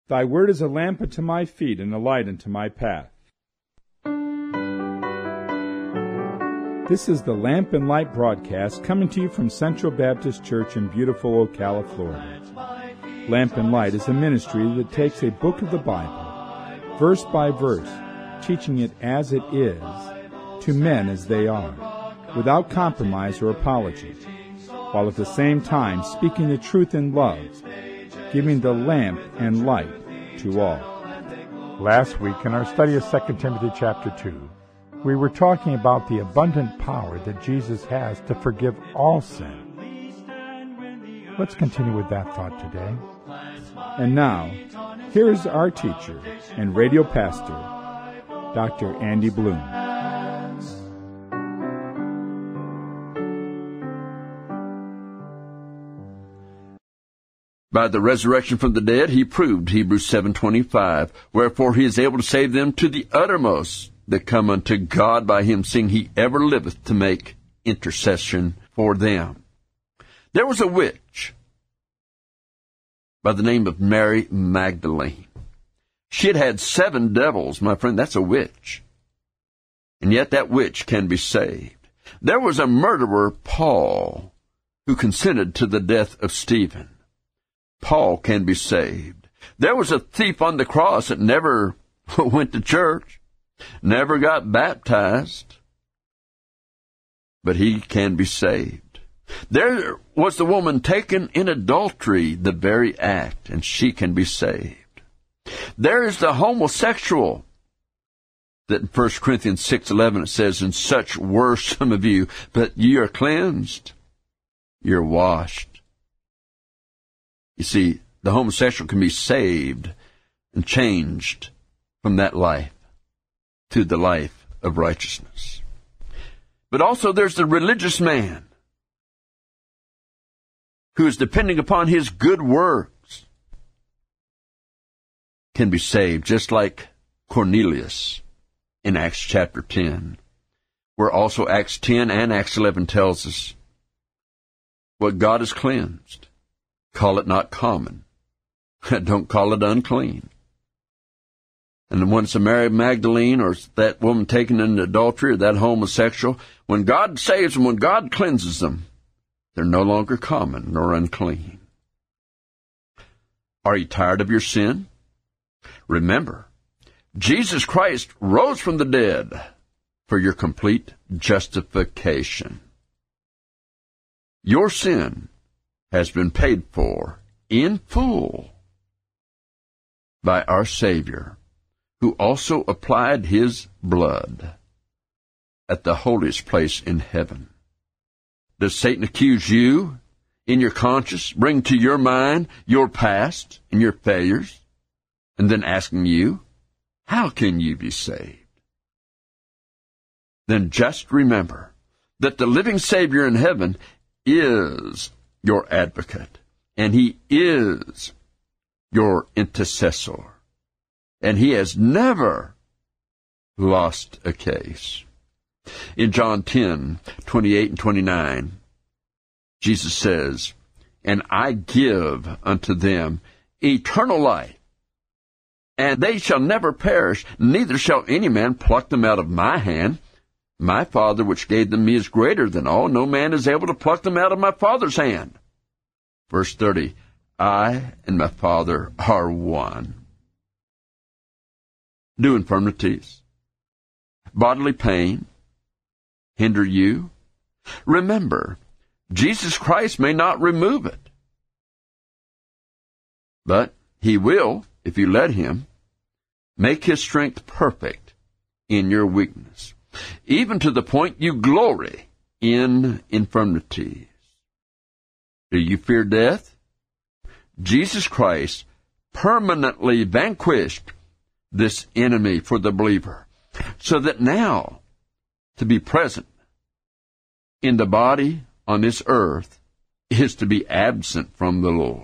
Thy word is a lamp unto my feet and a light unto my path. This is the Lamp and Light broadcast coming to you from Central Baptist Church in beautiful Ocala, Florida. Lamp and Light is a ministry that takes a book of the Bible, verse by verse, teaching it as it is, to men as they are, without compromise or apology, while at the same time speaking the truth in love, giving the lamp and light to all. Last week, in our study of 2 Timothy chapter 2, we were talking about the abundant power that Jesus has to forgive all sin. Let's continue with that thought today. And now, here is our teacher and radio pastor, Dr. Andy Bloom. By the resurrection from the dead, he proved, Hebrews 7:25, wherefore he is able to save them to the uttermost that come unto God by him, seeing he ever liveth to make intercession for them. There was a witch by the name of Mary Magdalene. She had had 7 devils, my friend. That's a witch. And yet that witch can be saved. There was a murderer, Paul, who consented to the death of Stephen. Paul can be saved. There was a thief on the cross that never went to church, never got baptized, but he can be saved. There was the woman taken in adultery, the very act, and she can be saved. There is the homosexual that in 1 Corinthians 6:11 it says, and such were some of you, but ye are cleansed, you're washed. You see, the homosexual can be saved and changed from that life to the life of righteousness. But also there's the religious man who is depending upon his good works, can be saved, just like Cornelius in Acts chapter 10, where also Acts 10 and Acts 11 tells us what God has cleansed. Call it not common. Don't call it unclean. And when it's a Mary Magdalene or that woman taken in adultery or that homosexual, when God saves them, when God cleanses them, they're no longer common nor unclean. Are you tired of your sin? Remember, Jesus Christ rose from the dead for your complete justification. Your sin has been paid for in full by our Savior, who also applied his blood at the holiest place in heaven. Does Satan accuse you in your conscience, bring to your mind your past and your failures, and then asking you, how can you be saved? Then just remember that the living Savior in heaven is your advocate, and he is your intercessor, and he has never lost a case. In John 10:28 and 29, Jesus says, and I give unto them eternal life, and they shall never perish, neither shall any man pluck them out of my hand. My Father which gave them me is greater than all. No man is able to pluck them out of my Father's hand. Verse 30, I and my Father are one. Do infirmities, bodily pain hinder you? Remember, Jesus Christ may not remove it, but he will, if you let him, make his strength perfect in your weakness, even to the point you glory in infirmities. Do you fear death? Jesus Christ permanently vanquished this enemy for the believer, so that now to be present in the body on this earth is to be absent from the Lord.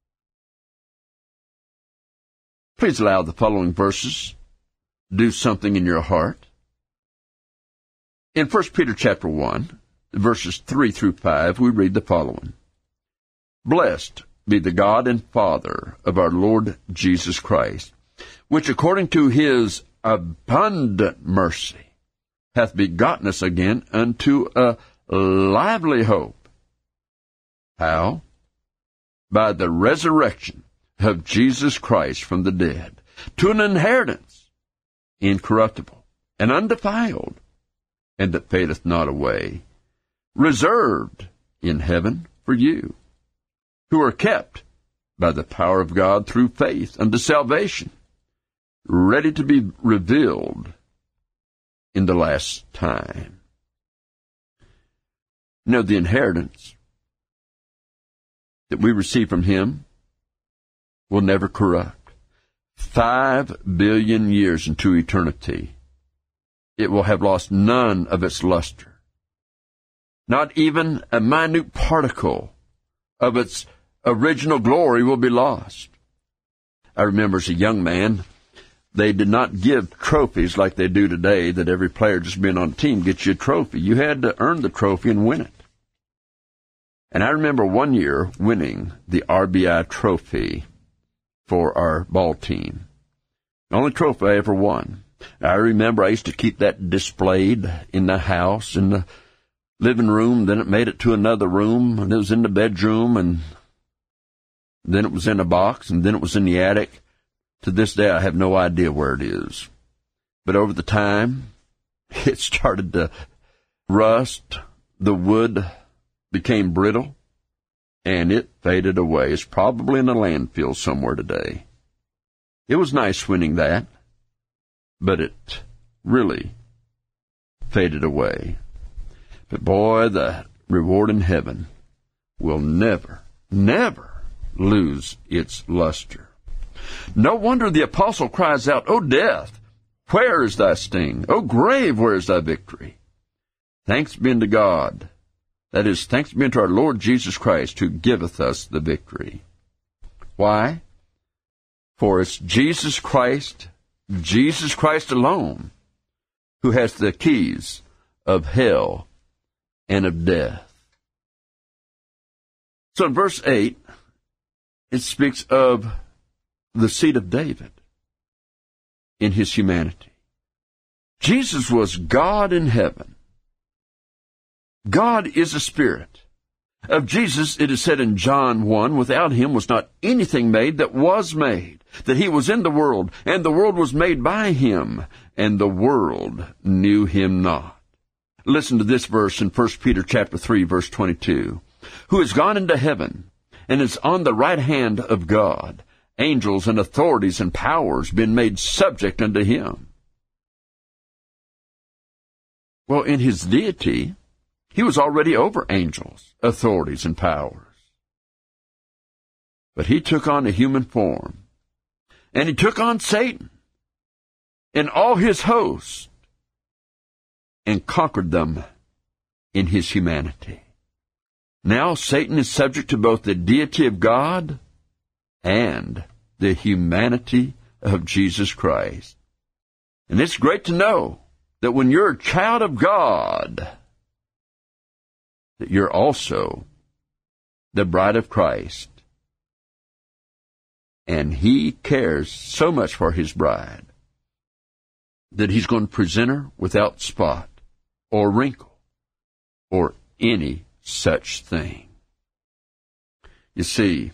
Please allow the following verses do something in your heart. In 1 Peter chapter 1, verses 3 through 5, we read the following. Blessed be the God and Father of our Lord Jesus Christ, which according to his abundant mercy hath begotten us again unto a lively hope. How? By the resurrection of Jesus Christ from the dead, to an inheritance incorruptible and undefiled, and that fadeth not away, reserved in heaven for you, who are kept by the power of God through faith unto salvation, ready to be revealed in the last time. Now, the inheritance that we receive from him will never corrupt. 5 billion years into eternity, it will have lost none of its luster. Not even a minute particle of its original glory will be lost. I remember as a young man, they did not give trophies like they do today, that every player just being on a team gets you a trophy. You had to earn the trophy and win it. And I remember one year winning the RBI trophy for our ball team. The only trophy I ever won. I remember I used to keep that displayed in the house, in the living room, then it made it to another room, and it was in the bedroom, and then it was in a box, and then it was in the attic. To this day, I have no idea where it is. But over the time, it started to rust, the wood became brittle, and it faded away. It's probably in a landfill somewhere today. It was nice winning that, but it really faded away. But boy, the reward in heaven will never, never lose its luster. No wonder the apostle cries out, O death, where is thy sting? O grave, where is thy victory? Thanks be unto God. That is, thanks be unto our Lord Jesus Christ, who giveth us the victory. Why? For it's Jesus Christ alone, who has the keys of hell and of death. So in verse 8, it speaks of the seed of David in his humanity. Jesus was God in heaven. God is a spirit. Of Jesus, it is said in John 1, without him was not anything made that was made, that he was in the world, and the world was made by him, and the world knew him not. Listen to this verse in 1 Peter chapter 3, verse 22. Who is gone into heaven, and is on the right hand of God, angels and authorities and powers been made subject unto him. Well, in his deity, he was already over angels, authorities, and powers. But he took on a human form, and he took on Satan and all his host, and conquered them in his humanity. Now Satan is subject to both the deity of God and the humanity of Jesus Christ. And it's great to know that when you're a child of God, that you're also the bride of Christ. And he cares so much for his bride that he's going to present her without spot or wrinkle or any such thing. You see,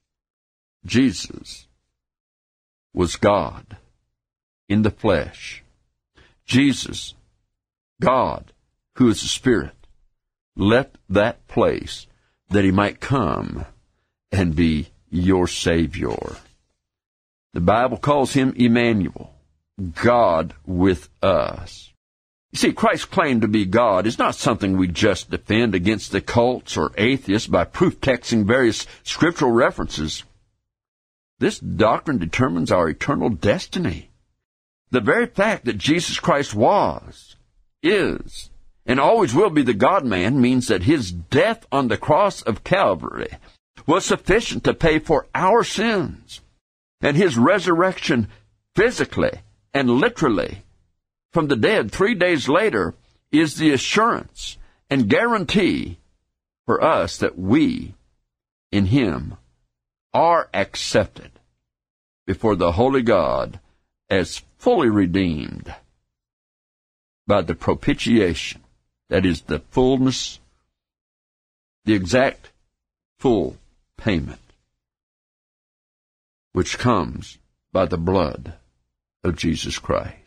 Jesus was God in the flesh. Jesus, God, who is the Spirit, left that place that he might come and be your Savior. The Bible calls him Emmanuel, God with us. You see, Christ's claim to be God is not something we just defend against the cults or atheists by proof-texting various scriptural references. This doctrine determines our eternal destiny. The very fact that Jesus Christ was, is, and always will be the God-man means that his death on the cross of Calvary was sufficient to pay for our sins, and his resurrection physically and literally from the dead 3 days later is the assurance and guarantee for us that we, in him, are accepted before the holy God as fully redeemed by the propitiation, that is the fullness, the exact full payment, which comes by the blood of Jesus Christ.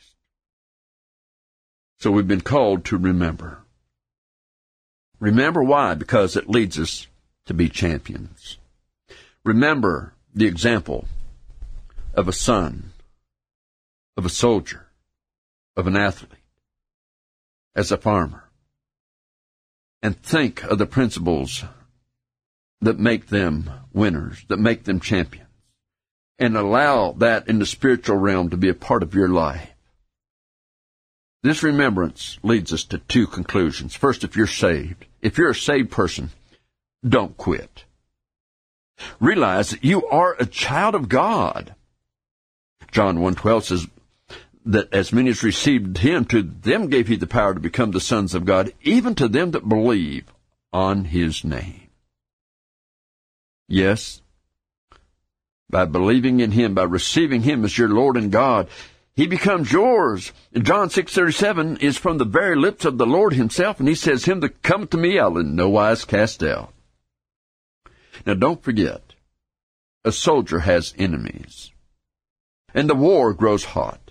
So we've been called to remember. Remember why? Because it leads us to be champions. Remember the example of a son, of a soldier, of an athlete, as a farmer. And think of the principles that make them winners, that make them champions. And allow that in the spiritual realm to be a part of your life. This remembrance leads us to two conclusions. First, if you're saved, if you're a saved person, don't quit. Realize that you are a child of God. John 1:12 says that as many as received him, to them gave he the power to become the sons of God, even to them that believe on his name. Yes, by believing in him, by receiving him as your Lord and God, he becomes yours. John 6:37 is from the very lips of the Lord himself, and he says, him that cometh to me I'll in no wise cast out. Now don't forget, a soldier has enemies, and the war grows hot.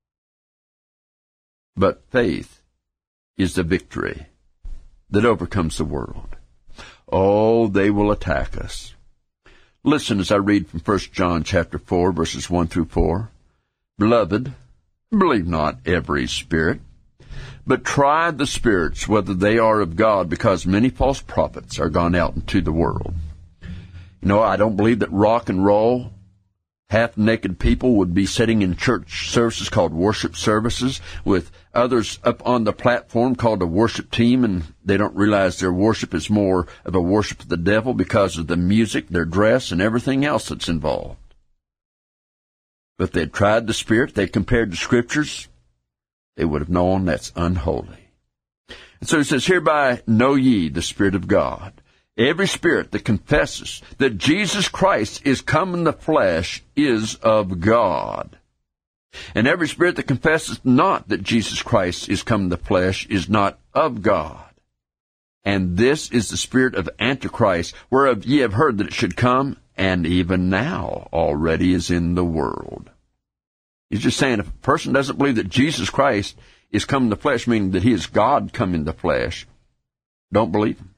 But faith is the victory that overcomes the world. Oh, they will attack us. Listen as I read from 1 John chapter 4, verses 1 through 4. Beloved, believe not every spirit, but try the spirits whether they are of God, because many false prophets are gone out into the world. You know, I don't believe that rock and roll, half-naked people would be sitting in church services called worship services with others up on the platform called a worship team, and they don't realize their worship is more of a worship of the devil because of the music, their dress, and everything else that's involved. But if they'd tried the Spirit, they compared the Scriptures, they would have known that's unholy. And so he says, hereby know ye the Spirit of God. Every spirit that confesses that Jesus Christ is come in the flesh is of God. And every spirit that confesses not that Jesus Christ is come in the flesh is not of God. And this is the spirit of Antichrist, whereof ye have heard that it should come, and even now already is in the world. He's just saying, if a person doesn't believe that Jesus Christ is come in the flesh, meaning that he is God come in the flesh, don't believe him.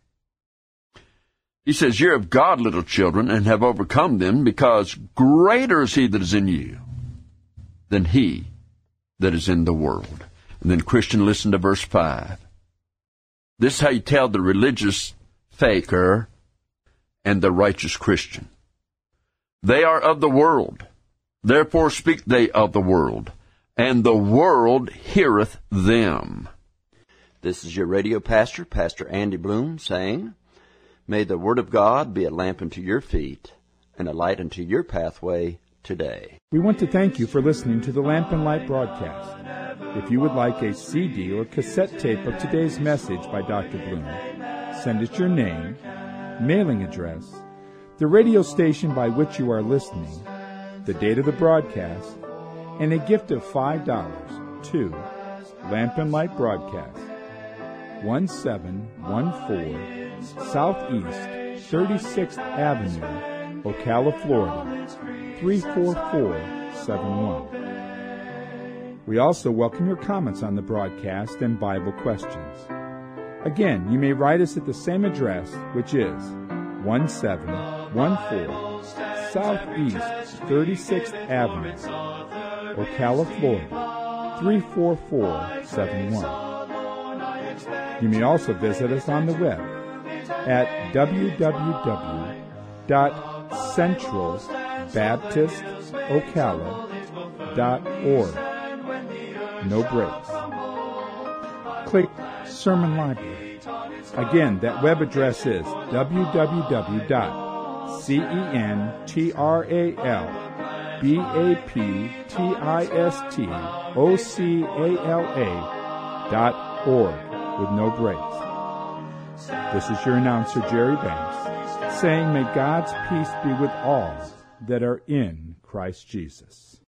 He says, you're of God, little children, and have overcome them, because greater is he that is in you than he that is in the world. And then, Christian, listen to verse 5. This is how you tell the religious faker and the righteous Christian. They are of the world, therefore speak they of the world, and the world heareth them. This is your radio pastor, Pastor Andy Bloom, saying, may the Word of God be a lamp unto your feet and a light unto your pathway today. We want to thank you for listening to the Lamp and Light broadcast. If you would like a CD or cassette tape of today's message by Dr. Bloom, send us your name, mailing address, the radio station by which you are listening, the date of the broadcast, and a gift of $5 to Lamp and Light Broadcast, 1714 Southeast 36th Avenue, Ocala, Florida, 34471. We also welcome your comments on the broadcast and Bible questions. Again, you may write us at the same address, which is 1714 Southeast 36th Avenue, Ocala, Florida, 34471. You may also visit us on the web at www.centralbaptistocala.org. No breaks. Click Sermon Library. Again, that web address is www.centralbaptistocala.org with no breaks. This is your announcer, Jerry Banks, saying, may God's peace be with all that are in Christ Jesus.